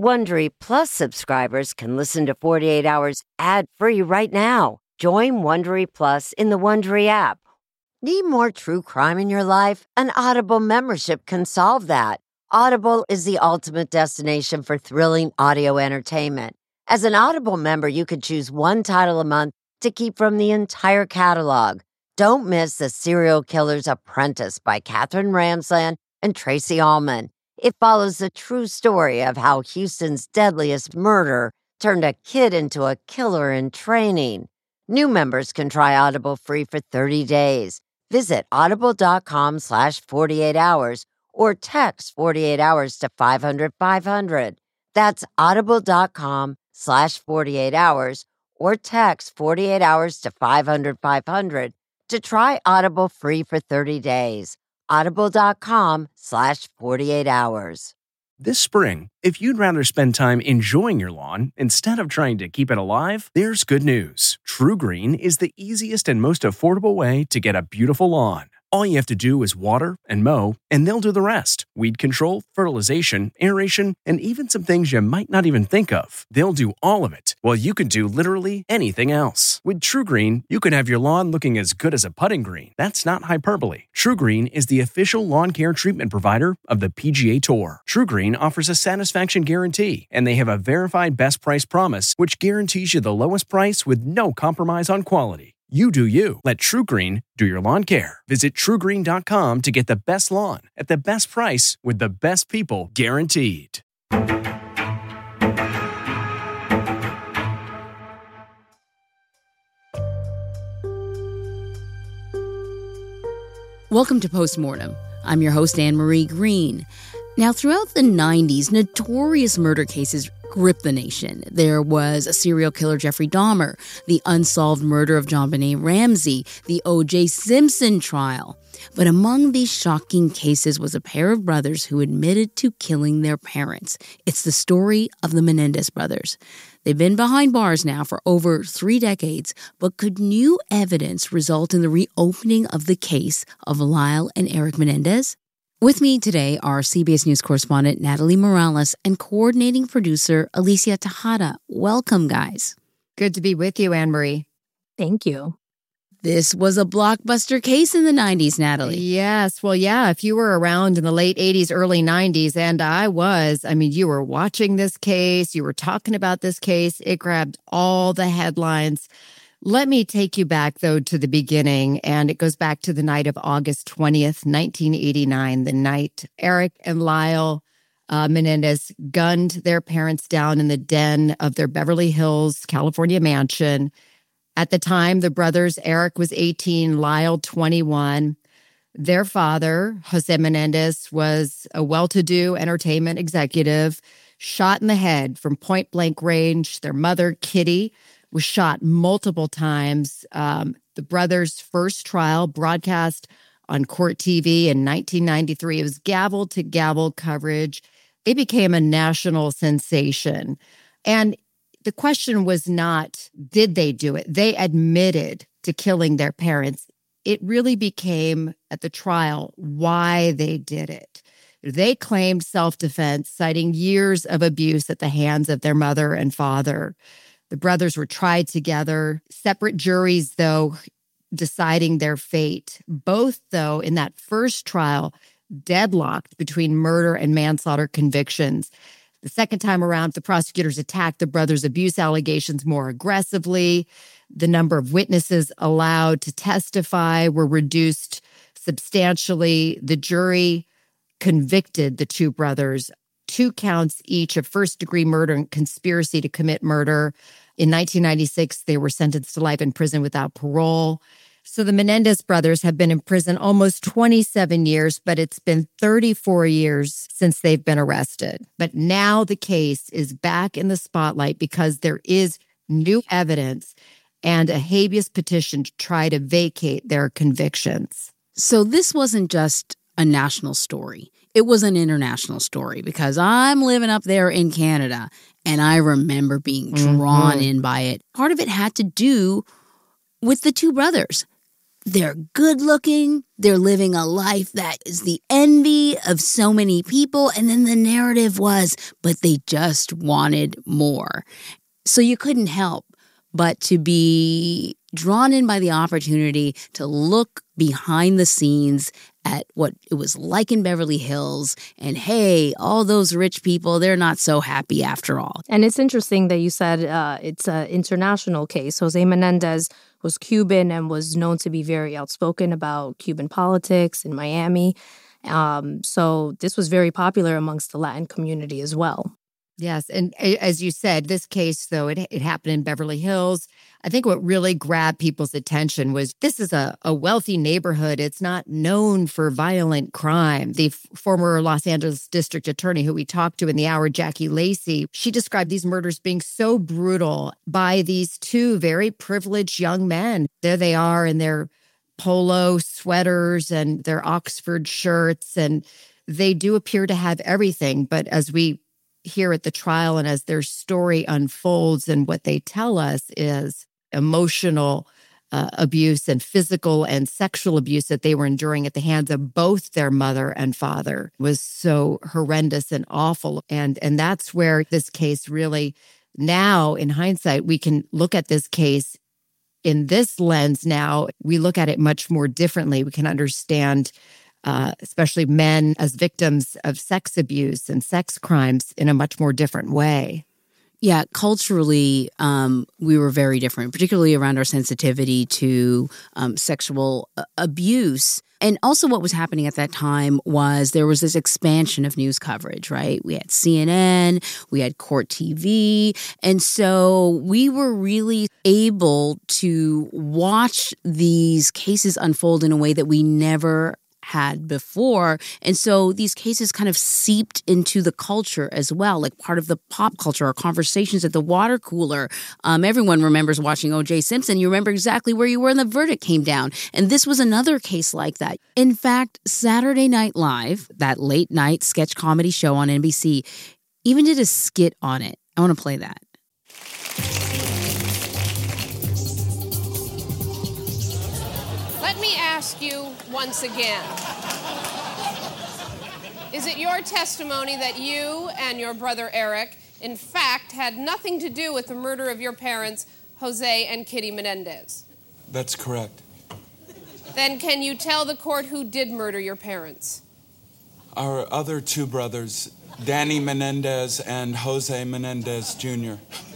Wondery Plus subscribers can listen to 48 Hours ad-free right now. Join Wondery Plus in the Wondery app. Need more true crime in your life? An Audible membership can solve that. Audible is the ultimate destination for thrilling audio entertainment. As an Audible member, you can choose one title a month to keep from the entire catalog. Don't miss The Serial Killer's Apprentice by Katherine Ramsland and Tracy Ullman. It follows the true story of how Houston's deadliest murder turned a kid into a killer in training. New members can try Audible free for 30 days. Visit audible.com/48 hours or text 48 hours to 500-500. That's audible.com/48 hours or text 48 hours to 500-500 to try Audible free for 30 days. Audible.com/48 hours. This spring, if you'd rather spend time enjoying your lawn instead of trying to keep it alive, there's good news. True Green is the easiest and most affordable way to get a beautiful lawn. All you have to do is water and mow, and they'll do the rest. Weed control, fertilization, aeration, and even some things you might not even think of. They'll do all of it, while you can do literally anything else. With True Green, you can have your lawn looking as good as a putting green. That's not hyperbole. True Green is the official lawn care treatment provider of the PGA Tour. True Green offers a satisfaction guarantee, and they have a verified best price promise, which guarantees you the lowest price with no compromise on quality. You do you. Let True Green do your lawn care. Visit TrueGreen.com to get the best lawn at the best price with the best people guaranteed. Welcome to Postmortem. I'm your host, Anne-Marie Green. Now, throughout the 90s, notorious murder cases gripped the nation. There was a serial killer, Jeffrey Dahmer, the unsolved murder of JonBenet Ramsey, the O.J. Simpson trial. But among these shocking cases was a pair of brothers who admitted to killing their parents. It's the story of the Menendez brothers. They've been behind bars now for over 3 decades, but could new evidence result in the reopening of the case of Lyle and Eric Menendez? With me today are CBS News correspondent Natalie Morales and coordinating producer Alicia Tejada. Welcome, guys. Good to be with you, Anne-Marie. Thank you. This was a blockbuster case in the 90s, Natalie. Yes. Well, yeah, if you were around in the late 80s, early 90s, and I was, you were watching this case, you were talking about this case, it grabbed all the headlines. Let me take you back, though, to the beginning, and it goes back to the night of August 20th, 1989, the night Eric and Lyle Menendez gunned their parents down in the den of their Beverly Hills, California mansion. At the time, the brothers, Eric was 18, Lyle 21. Their father, Jose Menendez, was a well-to-do entertainment executive, shot in the head from point-blank range. Their mother, Kitty, was shot multiple times. The brothers' first trial broadcast on Court TV in 1993. It was gavel-to-gavel coverage. It became a national sensation. And the question was not, did they do it? They admitted to killing their parents. It really became, at the trial, why they did it. They claimed self-defense, citing years of abuse at the hands of their mother and father. The brothers were tried together, separate juries, though, deciding their fate. Both, though, in that first trial, deadlocked between murder and manslaughter convictions. The second time around, the prosecutors attacked the brothers' abuse allegations more aggressively. The number of witnesses allowed to testify were reduced substantially. The jury convicted the two brothers, 2 counts each of first-degree murder and conspiracy to commit murder. In 1996, they were sentenced to life in prison without parole. So the Menendez brothers have been in prison almost 27 years, but it's been 34 years since they've been arrested. But now the case is back in the spotlight because there is new evidence and a habeas petition to try to vacate their convictions. So this wasn't just a national story. It was an international story because I'm living up there in Canada and I remember being drawn in by it. Part of it had to do with the two brothers. They're good looking. They're living a life that is the envy of so many people. And then the narrative was, but they just wanted more. So you couldn't help but to be drawn in by the opportunity to look behind the scenes at what it was like in Beverly Hills. And hey, all those rich people, they're not so happy after all. And it's interesting that you said it's an international case. Jose Menendez was Cuban and was known to be very outspoken about Cuban politics in Miami. So this was very popular amongst the Latin community as well. Yes. And as you said, this case, though, it happened in Beverly Hills. I think what really grabbed people's attention was this is a wealthy neighborhood. It's not known for violent crime. The former Los Angeles district attorney who we talked to in the hour, Jackie Lacey, she described these murders being so brutal by these two very privileged young men. There they are in their polo sweaters and their Oxford shirts, and they do appear to have everything. But as we hear at the trial and as their story unfolds and what they tell us is emotional abuse and physical and sexual abuse that they were enduring at the hands of both their mother and father was so horrendous and awful. And that's where this case really, now in hindsight, we can look at this case in this lens now. We look at it much more differently. We can understand especially men as victims of sex abuse and sex crimes in a much more different way. Yeah, culturally, we were very different, particularly around our sensitivity to sexual abuse. And also what was happening at that time was there was this expansion of news coverage, right? We had CNN, we had Court TV. And so we were really able to watch these cases unfold in a way that we never had before. And so these cases kind of seeped into the culture as well, like part of the pop culture, our conversations at the water cooler. Everyone remembers watching O.J. Simpson. You remember exactly where you were when the verdict came down. And this was another case like that. In fact, Saturday Night Live, that late night sketch comedy show on NBC, even did a skit on it. I want to play that. Let me ask you once again, is it your testimony that you and your brother Eric, in fact, had nothing to do with the murder of your parents, Jose and Kitty Menendez? That's correct. Then can you tell the court who did murder your parents? Our other two brothers, Danny Menendez and Jose Menendez Jr.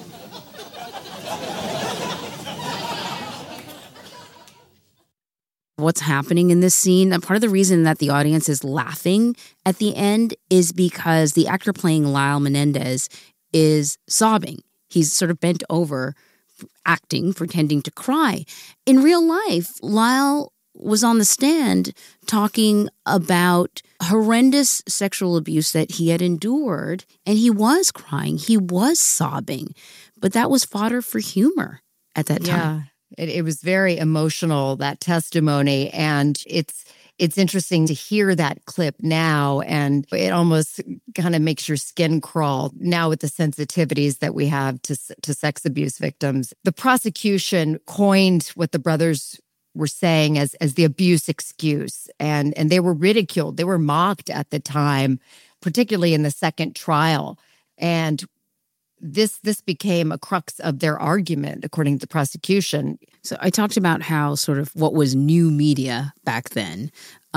What's happening in this scene, and part of the reason that the audience is laughing at the end is because the actor playing Lyle Menendez is sobbing. He's sort of bent over, acting, pretending to cry. In real life, Lyle was on the stand talking about horrendous sexual abuse that he had endured, and he was crying, he was sobbing, but that was fodder for humor at that time. Yeah. It was very emotional, that testimony, and it's interesting to hear that clip now, and it almost kind of makes your skin crawl now with the sensitivities that we have to sex abuse victims. The prosecution coined what the brothers were saying as the abuse excuse, and they were ridiculed. They were mocked at the time, particularly in the second trial, and this became a crux of their argument, according to the prosecution. So I talked about how sort of what was new media back then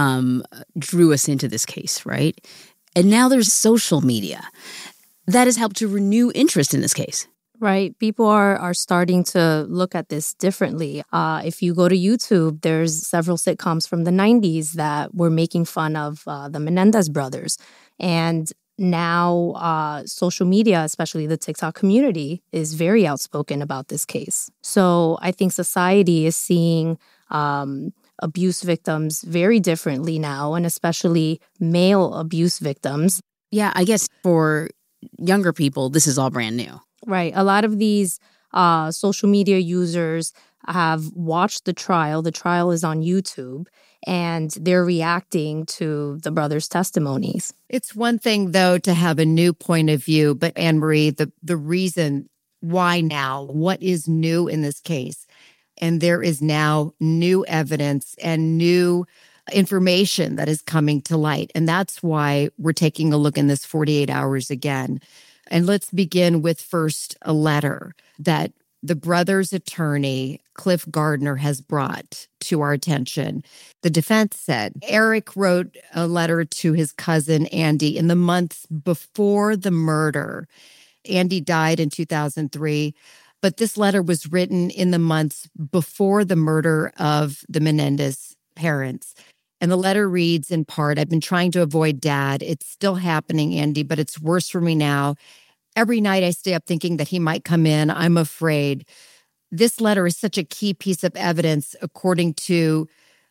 drew us into this case, right? And now there's social media. That has helped to renew interest in this case. Right. People are starting to look at this differently. If you go to YouTube, there's several sitcoms from the 90s that were making fun of the Menendez brothers. And now social media, especially the TikTok community, is very outspoken about this case. So I think society is seeing abuse victims very differently now, and especially male abuse victims. Yeah, I guess for younger people, this is all brand new. Right. A lot of these social media users have watched the trial. The trial is on YouTube, and they're reacting to the brothers' testimonies. It's one thing, though, to have a new point of view, but Anne Marie, the reason why now, what is new in this case? And there is now new evidence and new information that is coming to light. And that's why we're taking a look in this 48 hours again. And let's begin with first a letter that the brother's attorney, Cliff Gardner, has brought to our attention. The defense said Eric wrote a letter to his cousin, Andy, in the months before the murder. Andy died in 2003, but this letter was written in the months before the murder of the Menendez parents. And the letter reads in part, I've been trying to avoid Dad. It's still happening, Andy, but it's worse for me now. Every night I stay up thinking that he might come in. I'm afraid. This letter is such a key piece of evidence, according to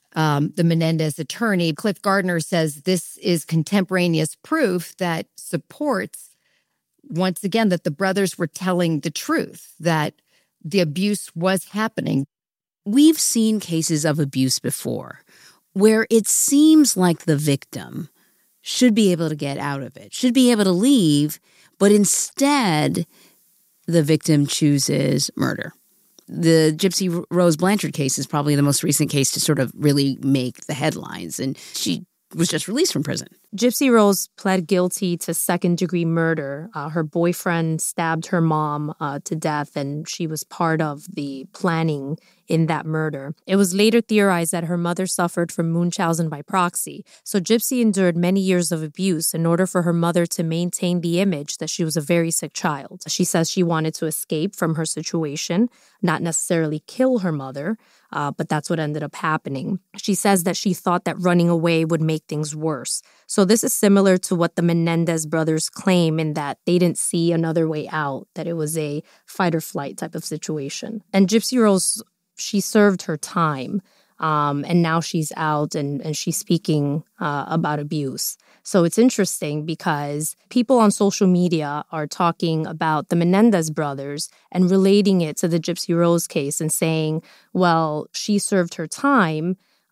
the Menendez attorney. Cliff Gardner says this is contemporaneous proof that supports, once again, that the brothers were telling the truth, that the abuse was happening. We've seen cases of abuse before where it seems like the victim should be able to get out of it, should be able to leave, but instead the victim chooses murder. The Gypsy Rose Blanchard case is probably the most recent case to sort of really make the headlines, and she was just released from prison. Gypsy Rose pled guilty to second-degree murder. Her boyfriend stabbed her mom to death, and she was part of the planning in that murder. It was later theorized that her mother suffered from Munchausen by proxy. So Gypsy endured many years of abuse in order for her mother to maintain the image that she was a very sick child. She says she wanted to escape from her situation, not necessarily kill her mother, but that's what ended up happening. She says that she thought that running away would make things worse. So this is similar to what the Menendez brothers claim, in that they didn't see another way out, that it was a fight or flight type of situation. And Gypsy Rose, she served her time, and now she's out and she's speaking about abuse. So it's interesting because people on social media are talking about the Menendez brothers and relating it to the Gypsy Rose case and saying, well, she served her time.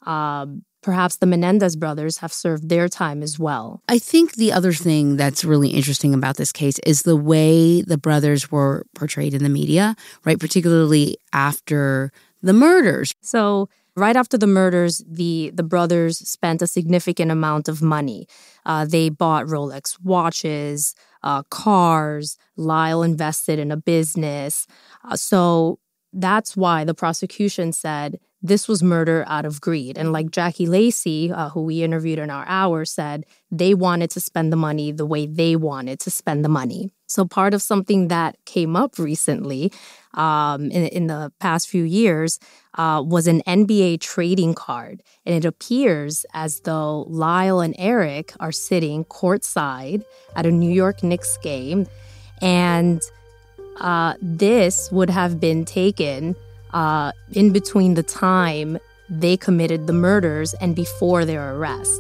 Perhaps the Menendez brothers have served their time as well. I think the other thing that's really interesting about this case is the way the brothers were portrayed in the media, right? Particularly after the murders. So right after the murders, the brothers spent a significant amount of money. They bought Rolex watches, cars. Lyle invested in a business. So that's why the prosecution said this was murder out of greed. And like Jackie Lacey, who we interviewed in our hour, said they wanted to spend the money the way they wanted to spend the money. So part of something that came up recently in the past few years was an NBA trading card. And it appears as though Lyle and Eric are sitting courtside at a New York Knicks game. And this would have been taken in between the time they committed the murders and before their arrest.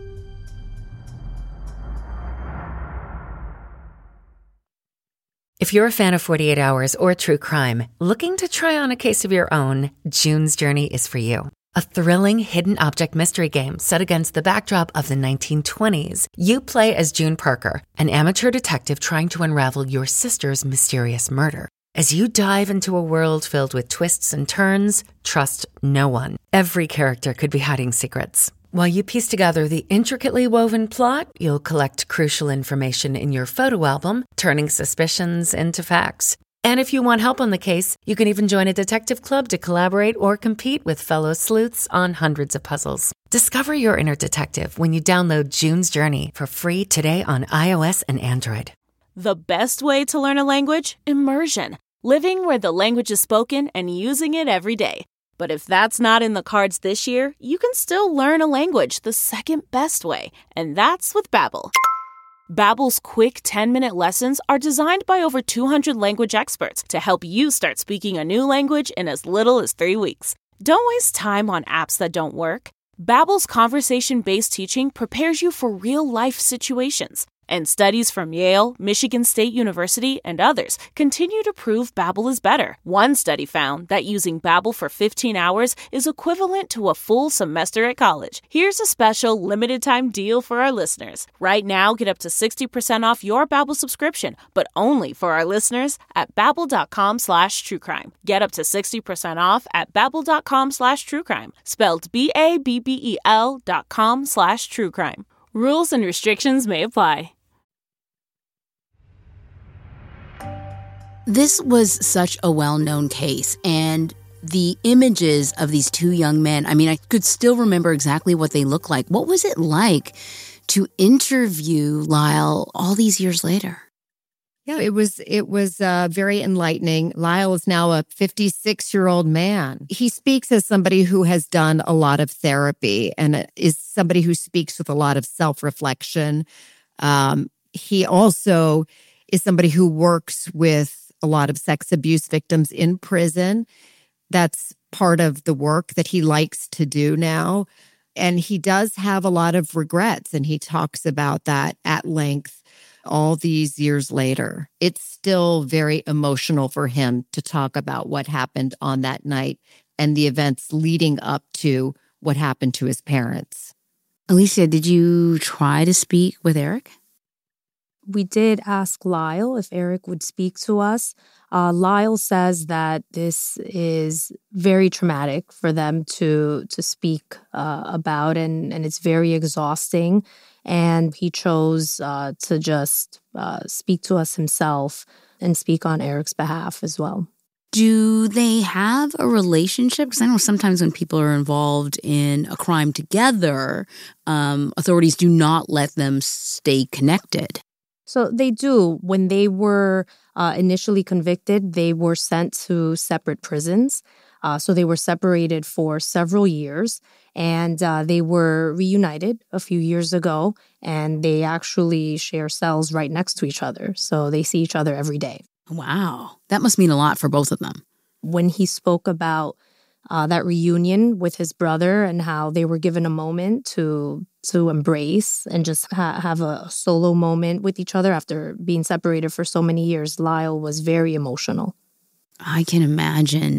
If you're a fan of 48 Hours or true crime, looking to try on a case of your own, June's Journey is for you. A thrilling hidden object mystery game set against the backdrop of the 1920s. You play as June Parker, an amateur detective trying to unravel your sister's mysterious murder. As you dive into a world filled with twists and turns, trust no one. Every character could be hiding secrets. While you piece together the intricately woven plot, you'll collect crucial information in your photo album, turning suspicions into facts. And if you want help on the case, you can even join a detective club to collaborate or compete with fellow sleuths on hundreds of puzzles. Discover your inner detective when you download June's Journey for free today on iOS and Android. The best way to learn a language? Immersion. Living where the language is spoken and using it every day. But if that's not in the cards this year, you can still learn a language the second best way, and that's with Babbel. Babbel's quick 10-minute lessons are designed by over 200 language experts to help you start speaking a new language in as little as 3 weeks. Don't waste time on apps that don't work. Babbel's conversation-based teaching prepares you for real-life situations. And studies from Yale, Michigan State University, and others continue to prove Babbel is better. One study found that using Babbel for 15 hours is equivalent to a full semester at college. Here's a special limited-time deal for our listeners. Right now, get up to 60% off your Babbel subscription, but only for our listeners at Babbel.com/truecrime. Get up to 60% off at Babbel.com/truecrime. Spelled BABBEL.com/truecrime. Rules and restrictions may apply. This was such a well-known case, and the images of these two young men, I mean, I could still remember exactly what they looked like. What was it like to interview Lyle all these years later? Yeah, it was very enlightening. Lyle is now a 56-year-old man. He speaks as somebody who has done a lot of therapy and is somebody who speaks with a lot of self-reflection. He also is somebody who works with a lot of sex abuse victims in prison. That's part of the work that he likes to do now. And he does have a lot of regrets, and he talks about that at length. All these years later, it's still very emotional for him to talk about what happened on that night and the events leading up to what happened to his parents. Alicia, did you try to speak with Eric? We did ask Lyle if Eric would speak to us. Lyle says that this is very traumatic for them to speak about, and it's very exhausting. And he chose to just speak to us himself and speak on Eric's behalf as well. Do they have a relationship? Because I know sometimes when people are involved in a crime together, authorities do not let them stay connected. So they do. When they were initially convicted, they were sent to separate prisons. So they were separated for several years, and they were reunited a few years ago, and they actually share cells right next to each other. So they see each other every day. Wow. That must mean a lot for both of them. When he spoke about that reunion with his brother and how they were given a moment to embrace and just have a solo moment with each other after being separated for so many years, Lyle was very emotional. I can imagine.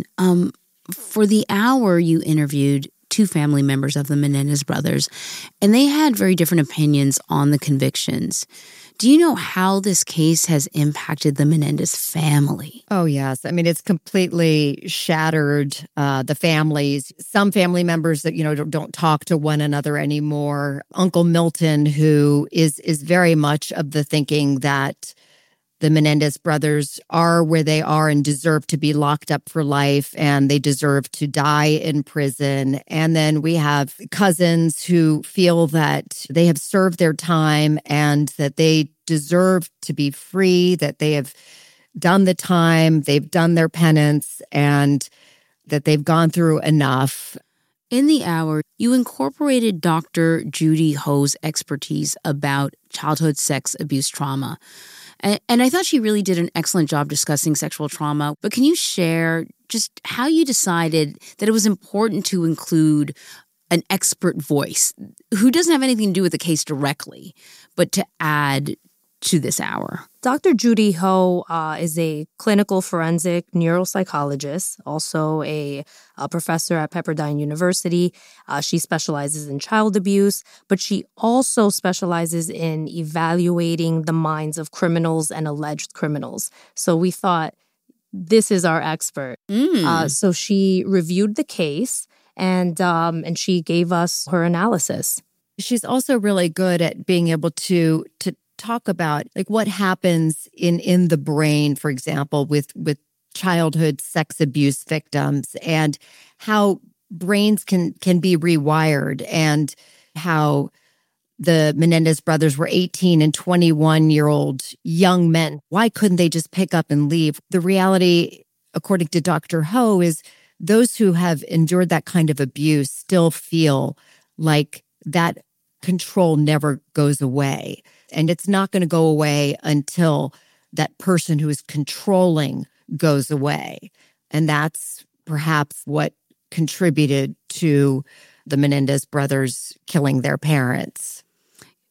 For the hour, you interviewed two family members of the Menendez brothers, and they had very different opinions on the convictions. Do you know how this case has impacted the Menendez family? Oh, yes. I mean, it's completely shattered the families. Some family members that, don't talk to one another anymore. Uncle Milton, who is very much of the thinking that the Menendez brothers are where they are and deserve to be locked up for life, and they deserve to die in prison. And then we have cousins who feel that they have served their time and that they deserve to be free, that they have done the time, they've done their penance, and that they've gone through enough. In the hour, you incorporated Dr. Judy Ho's expertise about childhood sex abuse trauma. And I thought she really did an excellent job discussing sexual trauma. But can you share just how you decided that it was important to include an expert voice who doesn't have anything to do with the case directly, but to add to this hour? Dr. Judy Ho is a clinical forensic neuropsychologist, also a professor at Pepperdine University. She specializes in child abuse, but she also specializes in evaluating the minds of criminals and alleged criminals. So we thought, this is our expert. So she reviewed the case and she gave us her analysis. She's also really good at being able to talk about like what happens in the brain, for example, with childhood sex abuse victims, and how brains can be rewired, and how the Menendez brothers were 18 and 21-year-old young men. Why couldn't they just pick up and leave? The reality, according to Dr. Ho, is those who have endured that kind of abuse still feel like that control never goes away. And it's not going to go away until that person who is controlling goes away. And that's perhaps what contributed to the Menendez brothers killing their parents.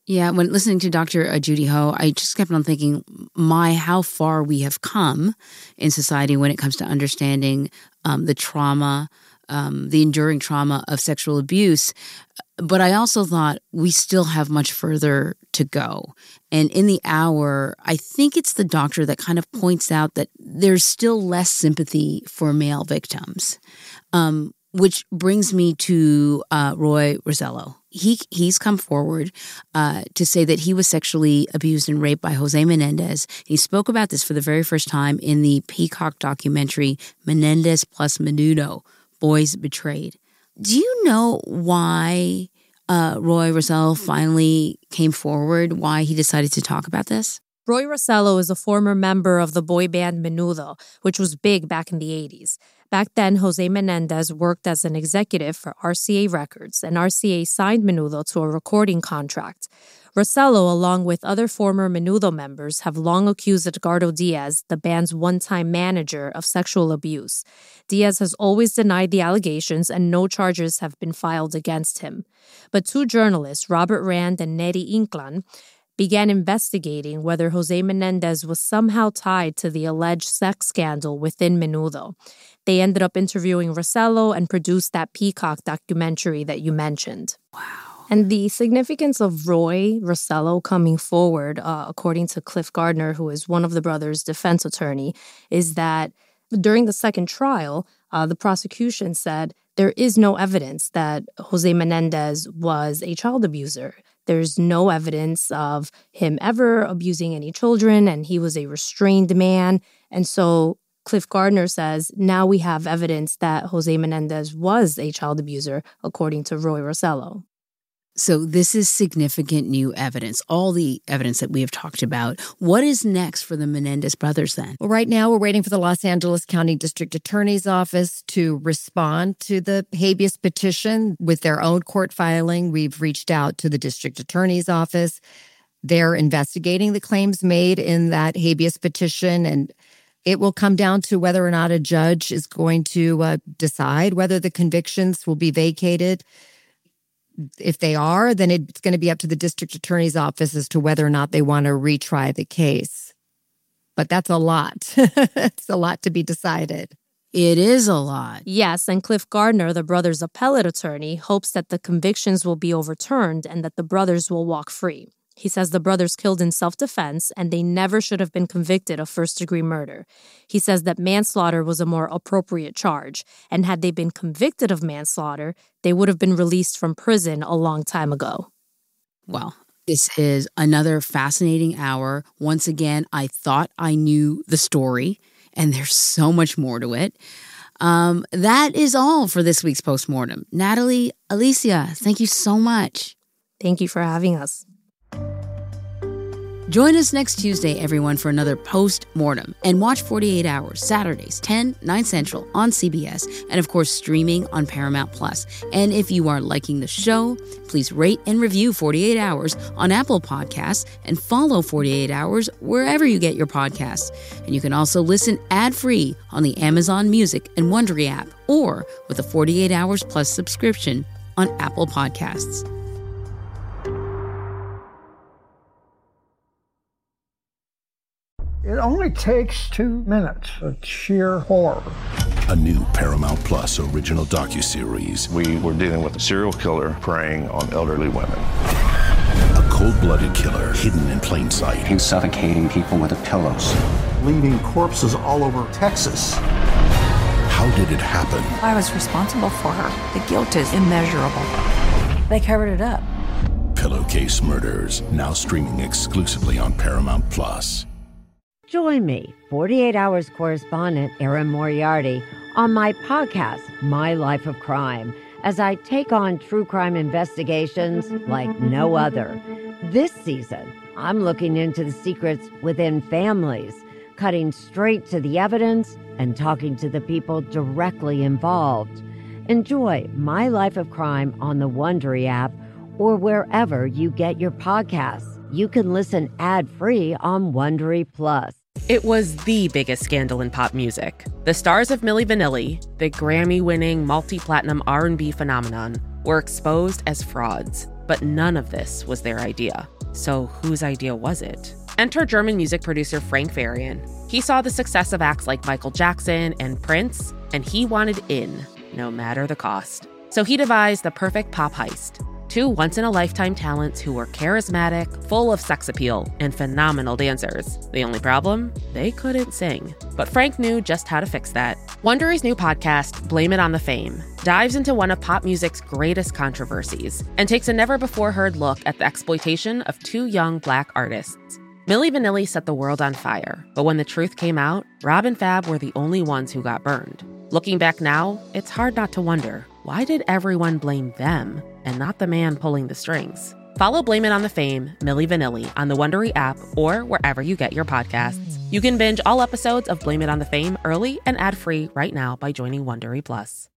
Yeah, when listening to Dr. Judy Ho, I just kept on thinking, how far we have come in society when it comes to understanding the trauma, the enduring trauma of sexual abuse. But I also thought we still have much further to go. And in the hour, I think it's the doctor that kind of points out that there's still less sympathy for male victims, which brings me to Roy Rosello. He's come forward to say that he was sexually abused and raped by Jose Menendez. He spoke about this for the very first time in the Peacock documentary Menendez plus Menudo, Boys Betrayed. Do you know why Roy Rosello finally came forward, why he decided to talk about this? Roy Rosello is a former member of the boy band Menudo, which was big back in the 80s. Back then, Jose Menendez worked as an executive for RCA Records, and RCA signed Menudo to a recording contract. Rosello, along with other former Menudo members, have long accused Edgardo Diaz, the band's one-time manager, of sexual abuse. Diaz has always denied the allegations, and no charges have been filed against him. But two journalists, Robert Rand and Neri Inclán, began investigating whether Jose Menendez was somehow tied to the alleged sex scandal within Menudo. They ended up interviewing Rosello and produced that Peacock documentary that you mentioned. Wow. And the significance of Roy Rosello coming forward, according to Cliff Gardner, who is one of the brothers' defense attorney, is that during the second trial, the prosecution said there is no evidence that Jose Menendez was a child abuser. There's no evidence of him ever abusing any children, and he was a restrained man. And so Cliff Gardner says now we have evidence that Jose Menendez was a child abuser, according to Roy Rosello. So this is significant new evidence, all the evidence that we have talked about. What is next for the Menendez brothers then? Well, right now we're waiting for the Los Angeles County District Attorney's Office to respond to the habeas petition with their own court filing. We've reached out to the District Attorney's Office. They're investigating the claims made in that habeas petition, and it will come down to whether or not a judge is going to decide whether the convictions will be vacated. If they are, then it's going to be up to the district attorney's office as to whether or not they want to retry the case. But that's a lot. It's a lot to be decided. It is a lot. Yes, and Cliff Gardner, the brothers' appellate attorney, hopes that the convictions will be overturned and that the brothers will walk free. He says the brothers killed in self-defense and they never should have been convicted of first-degree murder. He says that manslaughter was a more appropriate charge, and had they been convicted of manslaughter, they would have been released from prison a long time ago. Well, this is another fascinating hour. Once again, I thought I knew the story, and there's so much more to it. That is all for this week's Postmortem. Natalie, Alicia, thank you so much. Thank you for having us. Join us next Tuesday, everyone, for another Post-Mortem. And watch 48 Hours, Saturdays, 10, 9 Central on CBS, and of course, streaming on Paramount+. And if you are liking the show, please rate and review 48 Hours on Apple Podcasts and follow 48 Hours wherever you get your podcasts. And you can also listen ad-free on the Amazon Music and Wondery app, or with a 48 Hours Plus subscription on Apple Podcasts. It only takes 2 minutes of sheer horror. A new Paramount Plus original docuseries. We were dealing with a serial killer preying on elderly women. A cold-blooded killer hidden in plain sight. He's suffocating people with the pillows. Leaving corpses all over Texas. How did it happen? I was responsible for her. The guilt is immeasurable. They covered it up. Pillowcase Murders, now streaming exclusively on Paramount Plus. Join me, 48 Hours correspondent Erin Moriarty, on my podcast, My Life of Crime, as I take on true crime investigations like no other. This season, I'm looking into the secrets within families, cutting straight to the evidence and talking to the people directly involved. Enjoy My Life of Crime on the Wondery app or wherever you get your podcasts. You can listen ad-free on Wondery Plus. It was the biggest scandal in pop music. The stars of Milli Vanilli, the Grammy-winning multi-platinum R&B phenomenon, were exposed as frauds. But none of this was their idea. So whose idea was it? Enter German music producer Frank Farian. He saw the success of acts like Michael Jackson and Prince, and he wanted in, no matter the cost. So he devised the perfect pop heist. Two once-in-a-lifetime talents who were charismatic, full of sex appeal, and phenomenal dancers. The only problem? They couldn't sing. But Frank knew just how to fix that. Wondery's new podcast, Blame It on the Fame, dives into one of pop music's greatest controversies and takes a never-before-heard look at the exploitation of two young Black artists. Milli Vanilli set the world on fire, but when the truth came out, Rob and Fab were the only ones who got burned. Looking back now, it's hard not to wonder, why did everyone blame them and not the man pulling the strings? Follow Blame It on the Fame, Milli Vanilli, on the Wondery app or wherever you get your podcasts. You can binge all episodes of Blame It on the Fame early and ad-free right now by joining Wondery Plus.